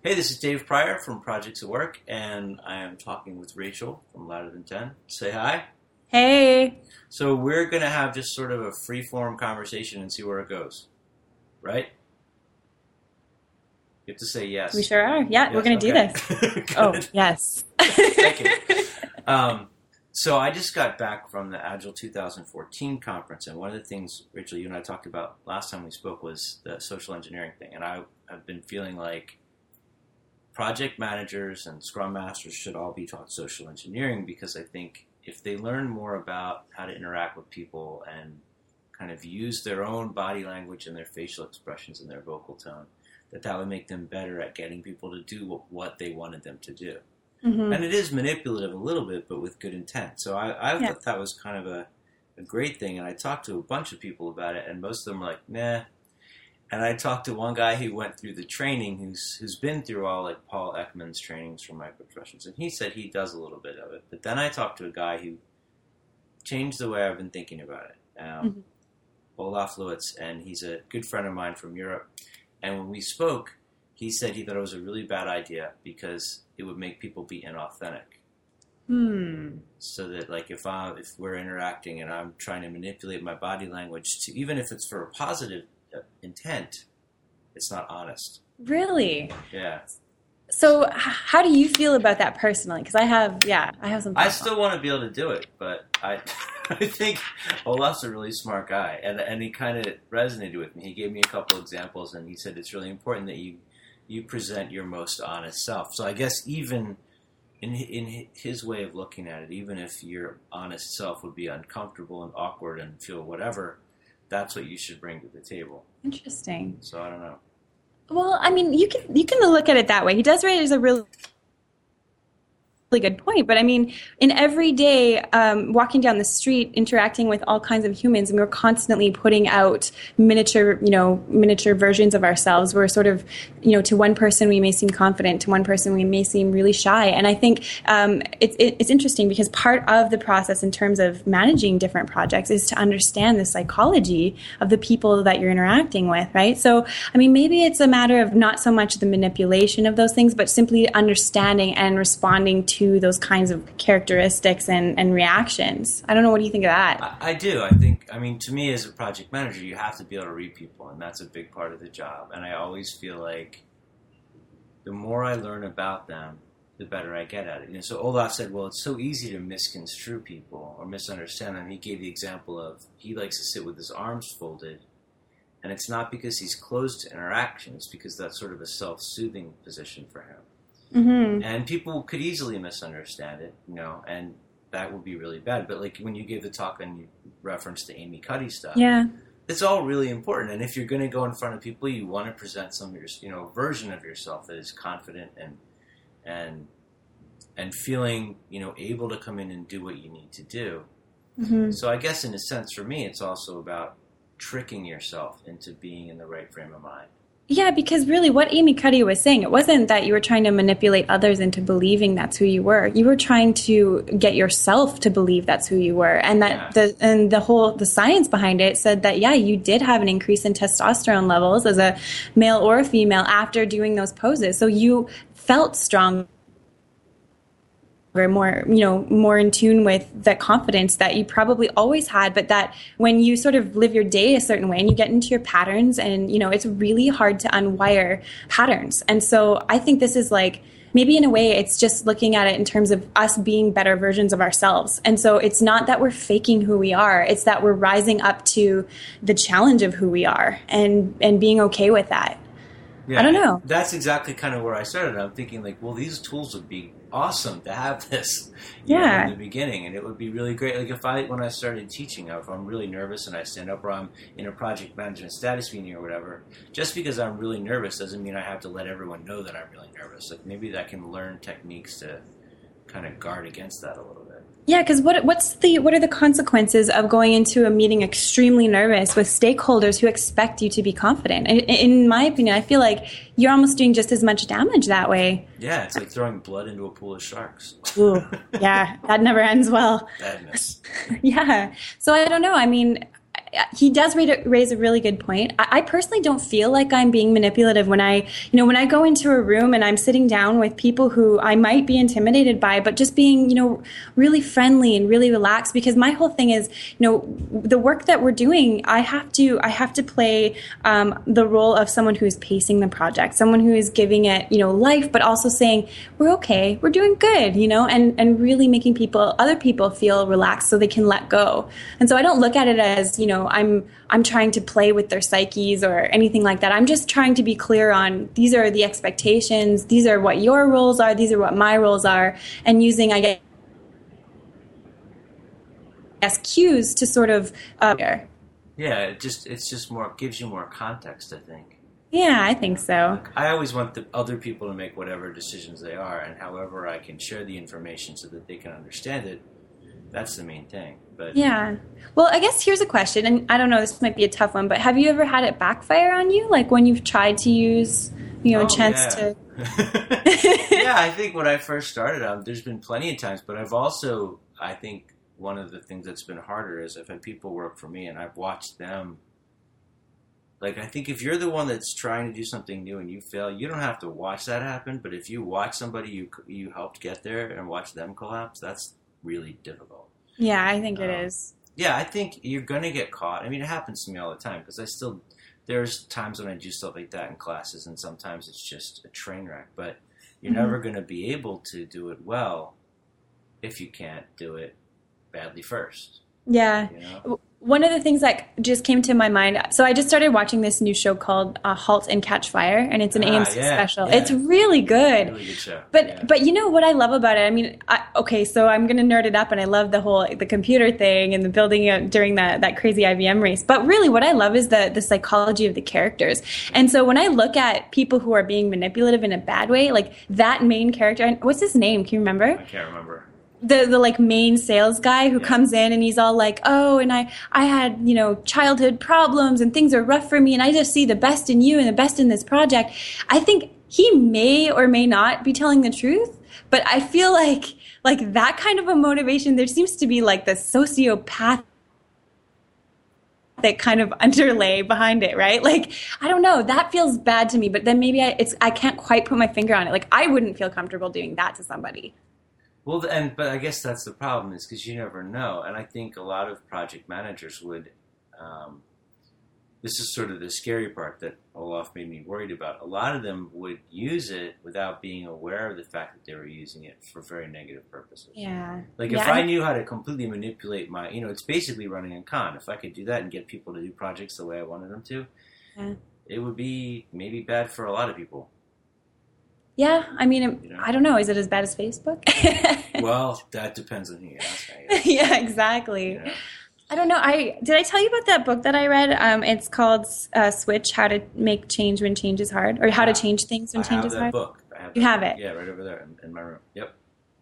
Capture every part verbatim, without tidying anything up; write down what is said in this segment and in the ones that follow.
Hey, this is Dave Pryor from Projects at Work, and I am talking with Rachel from Louder Than ten. Say hi. Hey. So we're going to have just sort of a free-form conversation and see where it goes, right? You have to say yes. We sure are. Yeah, yes, we're going to okay. do this. Oh, yes. Thank you. Um, so I just got back from the Agile two thousand fourteen conference, and one of the things, Rachel, you and I talked about last time we spoke was the social engineering thing, and I, I've been feeling like project managers and scrum masters should all be taught social engineering, because I think if they learn more about how to interact with people and kind of use their own body language and their facial expressions and their vocal tone, that that would make them better at getting people to do what they wanted them to do. Mm-hmm. And it is manipulative a little bit, but with good intent. So I, I yeah. thought that was kind of a, a great thing, and I talked to a bunch of people about it, and most of them were like, nah. And I talked to one guy who went through the training, who's who's been through all like Paul Ekman's trainings from Microprofessionals, and he said he does a little bit of it. But then I talked to a guy who changed the way I've been thinking about it, um, mm-hmm. Olaf Lewitz, and he's a good friend of mine from Europe. And when we spoke, he said he thought it was a really bad idea because it would make people be inauthentic. Hmm. So that, like, if I if we're interacting and I'm trying to manipulate my body language to, even if it's for a positive intent, it's not honest. Really? Yeah. So, h- how do you feel about that personally? Because I have, yeah, I have some. I still want to be able to do it, but I, I think Olaf's a really smart guy, and and he kind of resonated with me. He gave me a couple examples, and he said it's really important that you you present your most honest self. So I guess even in in his way of looking at it, even if your honest self would be uncomfortable and awkward and feel whatever, that's what you should bring to the table. Interesting. So I don't know. Well, I mean, you can you can look at it that way. He does raise a really good point, but I mean, in every day, um, walking down the street, interacting with all kinds of humans, and we're constantly putting out miniature, you know, miniature versions of ourselves. We're sort of, you know, to one person we may seem confident, to one person we may seem really shy, and I think um, it's it, it's interesting because part of the process in terms of managing different projects is to understand the psychology of the people that you're interacting with, right? So, I mean, maybe it's a matter of not so much the manipulation of those things, but simply understanding and responding to those kinds of characteristics and, and reactions. I don't know. What do you think of that? I, I do. I think, I mean, to me as a project manager, you have to be able to read people, and that's a big part of the job. And I always feel like the more I learn about them, the better I get at it. You know, so Olaf said, well, it's so easy to misconstrue people or misunderstand them. He gave the example of he likes to sit with his arms folded, and it's not because he's closed to interaction. It's because that's sort of a self-soothing position for him. Mm-hmm. And people could easily misunderstand it, you know, and that would be really bad. But like when you gave the talk and you referenced the Amy Cuddy stuff, yeah, it's all really important. And if you're going to go in front of people, you want to present some of your, you know, version of yourself that is confident and and and feeling, you know, able to come in and do what you need to do. Mm-hmm. So I guess in a sense, for me, it's also about tricking yourself into being in the right frame of mind. Yeah, because really what Amy Cuddy was saying, it wasn't that you were trying to manipulate others into believing that's who you were. You were trying to get yourself to believe that's who you were. And that yeah. the and the whole the science behind it said that, yeah, you did have an increase in testosterone levels as a male or a female after doing those poses. So you felt strong, more, you know, more in tune with the confidence that you probably always had, but that when you sort of live your day a certain way and you get into your patterns and, you know, it's really hard to unwire patterns. And so I think this is like, maybe in a way it's just looking at it in terms of us being better versions of ourselves. And so it's not that we're faking who we are, it's that we're rising up to the challenge of who we are and, and being okay with that. Yeah, I don't know. That's exactly kind of where I started. I'm thinking like, well, these tools would be awesome to have this you yeah. know, in the beginning, and it would be really great. Like if I, when I started teaching, if I'm really nervous and I stand up or I'm in a project management status meeting or whatever, just because I'm really nervous doesn't mean I have to let everyone know that I'm really nervous. Like maybe I can learn techniques to kind of guard against that a little bit. Yeah, because what what's the what are the consequences of going into a meeting extremely nervous with stakeholders who expect you to be confident? In, in my opinion, I feel like you're almost doing just as much damage that way. Yeah, it's like throwing blood into a pool of sharks. Ooh, yeah, that never ends well. Badness. Yeah, so I don't know. I mean, he does raise a, raise a really good point. I, I personally don't feel like I'm being manipulative when I, you know, when I go into a room and I'm sitting down with people who I might be intimidated by, but just being, you know, really friendly and really relaxed, because my whole thing is, you know, the work that we're doing, I have to, I have to play um, the role of someone who is pacing the project, someone who is giving it, you know, life, but also saying, we're okay, we're doing good, you know, and, and really making people, other people feel relaxed so they can let go. And so I don't look at it as, you know, I'm I'm trying to play with their psyches or anything like that. I'm just trying to be clear on these are the expectations, these are what your roles are, these are what my roles are, and using, I guess, cues to sort of uh, yeah, it just it's just more gives you more context, I think. Yeah, I think so. I always want the other people to make whatever decisions they are, and however I can share the information so that they can understand it. That's the main thing. But yeah. Well, I guess here's a question, and I don't know, this might be a tough one, but have you ever had it backfire on you? Like when you've tried to use, you know, oh, a chance yeah. to... Yeah, I think when I first started, um, there's been plenty of times, but I've also, I think one of the things that's been harder is I've had people work for me and I've watched them. Like, I think if you're the one that's trying to do something new and you fail, you don't have to watch that happen, but if you watch somebody you you helped get there and watch them collapse, that's really difficult. Yeah, I think um, it is. Yeah, I think you're going to get caught. I mean, it happens to me all the time because I still, there's times when I do stuff like that in classes and sometimes it's just a train wreck. But you're mm-hmm. never going to be able to do it well if you can't do it badly first. Yeah. You know? One of the things that just came to my mind, so I just started watching this new show called uh, Halt and Catch Fire, and it's an ah, A M C yeah, special. Yeah. It's really good. Really good show. But yeah. but you know what I love about it? I mean, I, okay, so I'm going to nerd it up, and I love the whole the computer thing and the building it during that that crazy I B M race. But really, what I love is the the psychology of the characters. And so when I look at people who are being manipulative in a bad way, like that main character, and what's his name? Can you remember? I can't remember. The, the like main sales guy who yeah. comes in and he's all like, oh, and I, I had, you know, childhood problems and things are rough for me and I just see the best in you and the best in this project. I think he may or may not be telling the truth, but I feel like, like that kind of a motivation, there seems to be like the sociopath that kind of underlay behind it, right? Like, I don't know, that feels bad to me, but then maybe I, it's, I can't quite put my finger on it. Like, I wouldn't feel comfortable doing that to somebody. Well, and but I guess that's the problem is because you never know, and I think a lot of project managers would. Um, this is sort of the scary part that Olaf made me worried about. A lot of them would use it without being aware of the fact that they were using it for very negative purposes. Yeah. Like yeah, if I knew how to completely manipulate my, you know, it's basically running a con. If I could do that and get people to do projects the way I wanted them to, yeah. it would be maybe bad for a lot of people. Yeah, I mean, you know? I don't know. Is it as bad as Facebook? Well, that depends on who you ask. Yeah, exactly. You know? I don't know. I did I tell you about that book that I read? Um, it's called uh, Switch: How to Make Change When Change is Hard, or How to Change Things When I Change have is that Hard. Book. I have that you have book. it? Yeah, right over there in, in my room. Yep.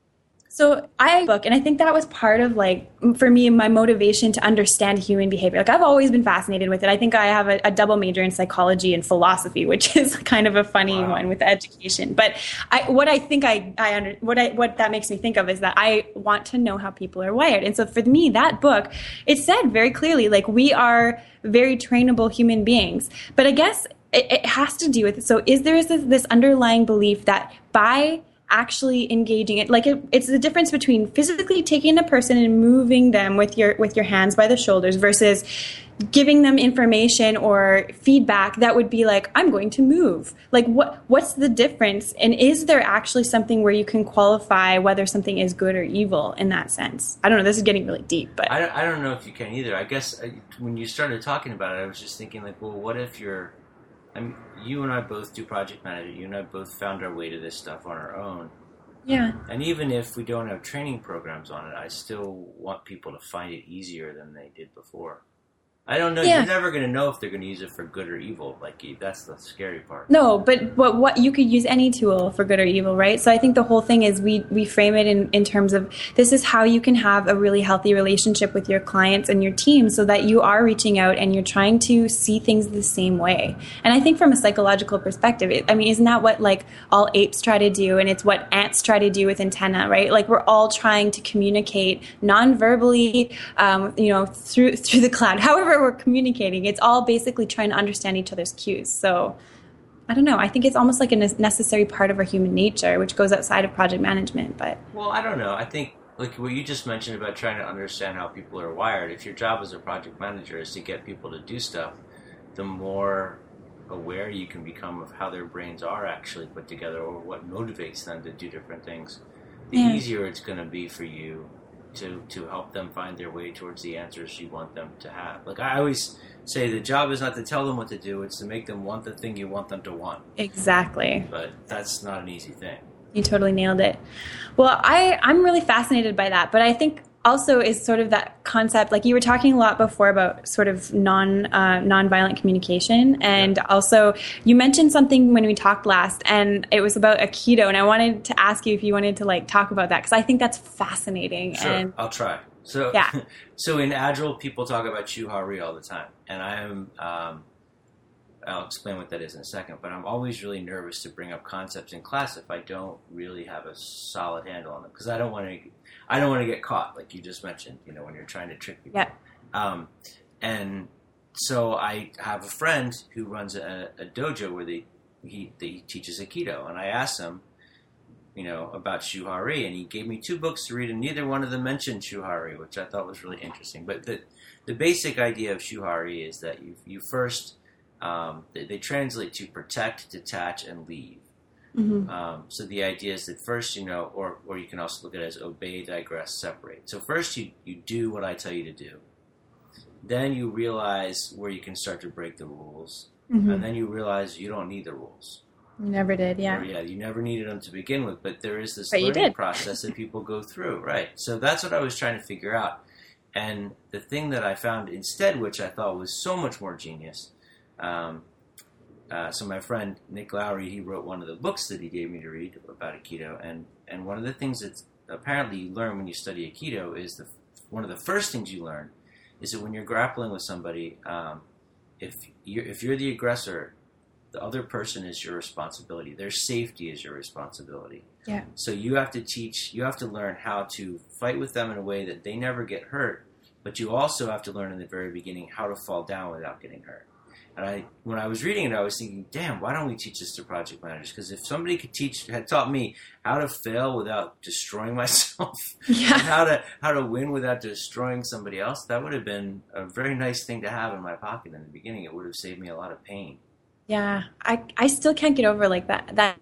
So I have a book, and I think that was part of, like, for me, my motivation to understand human behavior. Like, I've always been fascinated with it. I think I have a, a double major in psychology and philosophy, which is kind of a funny wow. one with education. But I, what I think I, I under, what I, what that makes me think of is that I want to know how people are wired. And so for me, that book, it said very clearly, like, we are very trainable human beings. But I guess it, it has to do with it. So is there this, this underlying belief that by actually engaging it, like it, it's the difference between physically taking a person and moving them with your with your hands by the shoulders versus giving them information or feedback that would be like, I'm going to move. Like, what what's the difference? And is there actually something where you can qualify whether something is good or evil in that sense? I don't know. This is getting really deep, but I don't, I don't know if you can either. I guess I, when you started talking about it, I was just thinking, like, well, what if you're I mean, you and I both do project management. You and I both found our way to this stuff on our own. Yeah. And even if we don't have training programs on it, I still want people to find it easier than they did before. I don't know. Yeah. You're never going to know if they're going to use it for good or evil. Like, that's the scary part. No, but, but what you could use any tool for good or evil, right? So I think the whole thing is we, we frame it in, in terms of this is how you can have a really healthy relationship with your clients and your team so that you are reaching out and you're trying to see things the same way. And I think from a psychological perspective, it, I mean, isn't that what like all apes try to do? And it's what ants try to do with antenna, right? Like we're all trying to communicate non-verbally, um, you know, through through the cloud, however we're communicating. It's all basically trying to understand each other's cues. So I don't know. I think it's almost like a necessary part of our human nature, which goes outside of project management. But well, I don't know. I think like what you just mentioned about trying to understand how people are wired. If your job as a project manager is to get people to do stuff, the more aware you can become of how their brains are actually put together or what motivates them to do different things, the yeah. easier it's going to be for you to to help them find their way towards the answers you want them to have. Like I always say, the job is not to tell them what to do, it's to make them want the thing you want them to want. Exactly. But that's not an easy thing. You totally nailed it. Well, I, I'm really fascinated by that, but I think also is sort of that concept, like you were talking a lot before about sort of non uh, nonviolent communication, and yeah. also you mentioned something when we talked last, and it was about Aikido, and I wanted to ask you if you wanted to like talk about that, because I think that's fascinating. Sure, and I'll try. So, yeah. so in Agile, people talk about Shuhari all the time, and I am. Um, I'll explain what that is in a second, but I'm always really nervous to bring up concepts in class if I don't really have a solid handle on them, because I don't want to. I don't want to get caught, like you just mentioned, you know, when you're trying to trick people. Yeah. Um, and so I have a friend who runs a, a dojo where they, he, he teaches Aikido. And I asked him, you know, about Shuhari, and he gave me two books to read, and neither one of them mentioned Shuhari, which I thought was really interesting. But the, the basic idea of Shuhari is that you, you first, um, they, they translate to protect, detach, and leave. Mm-hmm. Um, so the idea is that first, you know, or, or you can also look at it as obey, digress, separate. So first you, you do what I tell you to do. Then you realize where you can start to break the rules. Mm-hmm. And then you realize you don't need the rules. You never did, yeah. Or, yeah, you never needed them to begin with, but there is this but learning process that people go through, right? So that's what I was trying to figure out. And the thing that I found instead, which I thought was so much more genius, um, Uh, so my friend Nick Lowry, he wrote one of the books that he gave me to read about Aikido, and, and one of the things that apparently you learn when you study Aikido is the one of the first things you learn is that when you're grappling with somebody, um, if you're, if you're the aggressor, the other person is your responsibility. Their safety is your responsibility. Yeah. So you have to teach, you have to learn how to fight with them in a way that they never get hurt, but you also have to learn in the very beginning how to fall down without getting hurt. And I, when I was reading it, I was thinking, damn, why don't we teach this to project managers? Because if somebody could teach, had taught me how to fail without destroying myself, yeah. and how to how to win without destroying somebody else, that would have been a very nice thing to have in my pocket in the beginning. It would have saved me a lot of pain. Yeah, I I still can't get over like that that.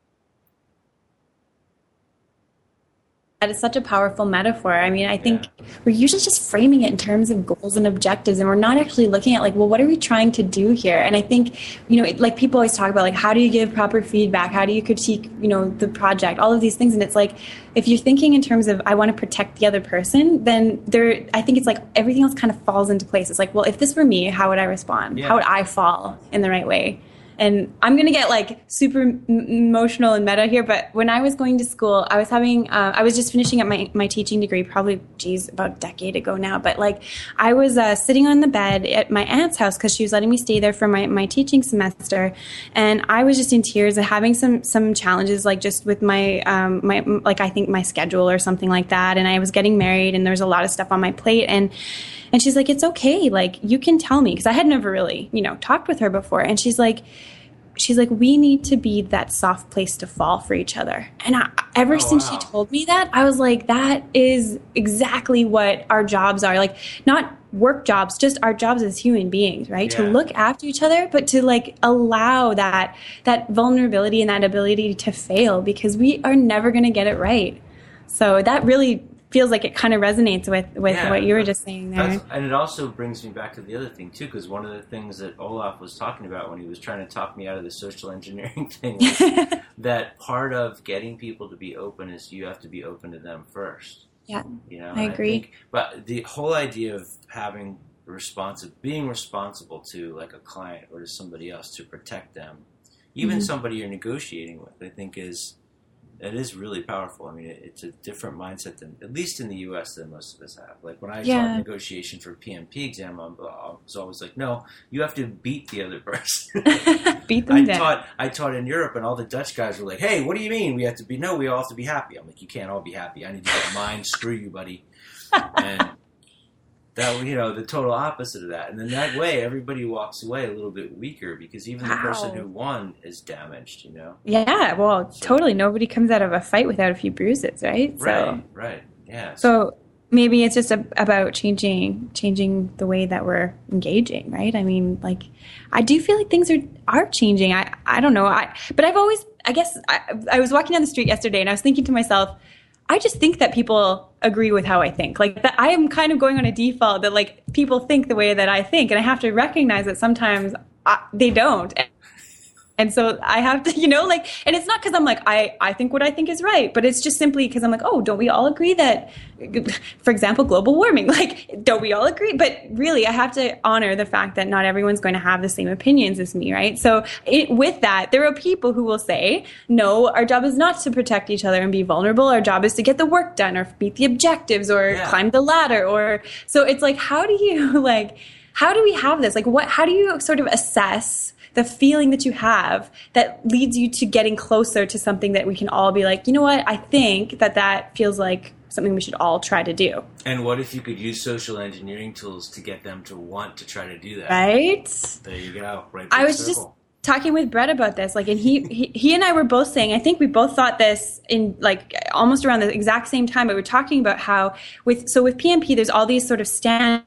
That is such a powerful metaphor. I mean, I think yeah. we're usually just framing it in terms of goals and objectives, and we're not actually looking at like, well, what are we trying to do here? And I think, you know, it, like people always talk about like, how do you give proper feedback? How do you critique, you know, the project? All of these things, and it's like, if you're thinking in terms of I want to protect the other person, then there, I think it's like everything else kind of falls into place. It's like, well, if this were me, how would I respond? Yeah. How would I fall in the right way? And I'm going to get like super m- emotional and meta here, but when I was going to school, I was having, uh, I was just finishing up my, my teaching degree, probably, geez, about a decade ago now. But like I was uh, sitting on the bed at my aunt's house because she was letting me stay there for my, my teaching semester. And I was just in tears and having some, some challenges, like just with my, um, my, like I think my schedule or something like that. And I was getting married and there was a lot of stuff on my plate. And And she's like, it's okay. Like, you can tell me. Because I had never really, you know, talked with her before. And she's like, she's like, we need to be that soft place to fall for each other. And I, ever oh, since wow. she told me that, I was like, that is exactly what our jobs are. Like, not work jobs, just our jobs as human beings, right? Yeah. To look after each other, but to like allow that, that vulnerability and that ability to fail, because we are never going to get it right. So that really feels like it kind of resonates with, with yeah, what you were just saying there. And it also brings me back to the other thing, too, because one of the things that Olaf was talking about when he was trying to talk me out of the social engineering thing was that part of getting people to be open is you have to be open to them first. Yeah, you know, I agree. I think, but the whole idea of having responsive, being responsible to like a client or to somebody else to protect them, even mm-hmm. somebody you're negotiating with, I think is... It is really powerful. I mean, it, it's a different mindset than, at least in the U S, than most of us have. Like when I yeah. taught negotiation for P M P exam, I was always like, no, you have to beat the other person. Beat them I down. taught, I taught in Europe, and all the Dutch guys were like, hey, what do you mean we have to be? No, we all have to be happy. I'm like, you can't all be happy. I need to get mine. Screw you, buddy. And that, you know, the total opposite of that. And then that way, everybody walks away a little bit weaker because even wow. the person who won is damaged, you know? Yeah, well, so, totally. Nobody comes out of a fight without a few bruises, right? So, right, right, yeah. So maybe it's just a, about changing changing the way that we're engaging, right? I mean, like, I do feel like things are, are changing. I, I don't know. I But I've always, I guess, I, I was walking down the street yesterday and I was thinking to myself, I just think that people agree with how I think. Like, that I am kind of going on a default that, like, people think the way that I think. And I have to recognize that sometimes I, they don't. And so I have to, you know, like, and it's not because I'm like, I, I think what I think is right, but it's just simply because I'm like, oh, don't we all agree that, for example, global warming, like, don't we all agree? But really, I have to honor the fact that not everyone's going to have the same opinions as me, right? So it, with that, there are people who will say, no, our job is not to protect each other and be vulnerable. Our job is to get the work done or meet the objectives or yeah. climb the ladder. Or so it's like, how do you, like, how do we have this? Like, what, how do you sort of assess the feeling that you have that leads you to getting closer to something that we can all be like, you know what, I think that that feels like something we should all try to do. And what if you could use social engineering tools to get them to want to try to do that? Right? There you go. Right. I was circle. just talking with Brett about this, like, and he, he he and I were both saying, I think we both thought this in like almost around the exact same time, but we were talking about how with, so with P M P, there's all these sort of standards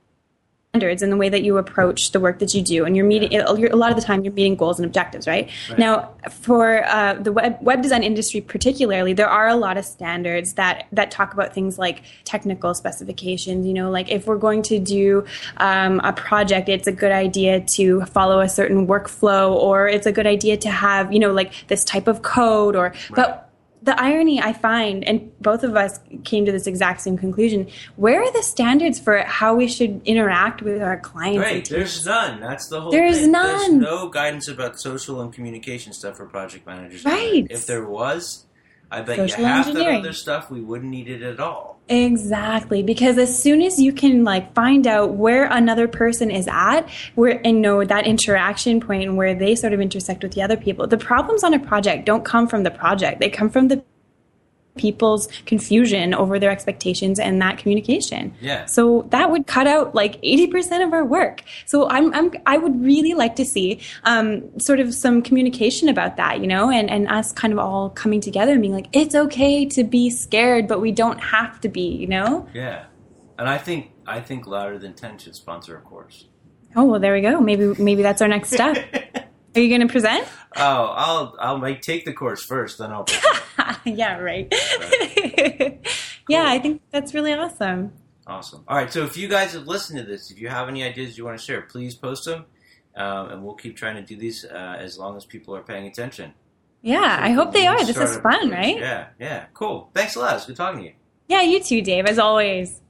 in the way that you approach the work that you do, and you're meeting yeah. you're, a lot of the time you're meeting goals and objectives, right? right. Now, for uh, the web, web design industry particularly, there are a lot of standards that that talk about things like technical specifications. You know, like if we're going to do um, a project, it's a good idea to follow a certain workflow, or it's a good idea to have, you know, like this type of code, or right. but the irony I find, and both of us came to this exact same conclusion, where are the standards for how we should interact with our clients? Right, there's none. That's the whole there's thing. None. There's no guidance about social and communication stuff for project managers. Right. If there was, I bet social you half that other stuff we wouldn't need it at all. Exactly, because as soon as you can like find out where another person is at, where and know that interaction point and where they sort of intersect with the other people, the problems on a project don't come from the project; they come from the people's confusion over their expectations and that communication. Yeah. So that would cut out like eighty percent of our work. So I'm, I'm I would really like to see um, sort of some communication about that, you know, and, and us kind of all coming together and being like, it's okay to be scared, but we don't have to be, you know? Yeah. And I think I think Louder Than ten should sponsor a course. Oh, well, there we go. Maybe maybe that's our next step. Are you going to present? Oh, I'll I'll make take the course first, then I'll present. Yeah, right. right. Cool. Yeah, I think that's really awesome. Awesome. All right, so if you guys have listened to this, if you have any ideas you want to share, please post them, um, and we'll keep trying to do these uh, as long as people are paying attention. Yeah, so I hope they are. This is fun, right? Yeah, yeah. Cool. Thanks a lot. It's good talking to you. Yeah, you too, Dave, as always.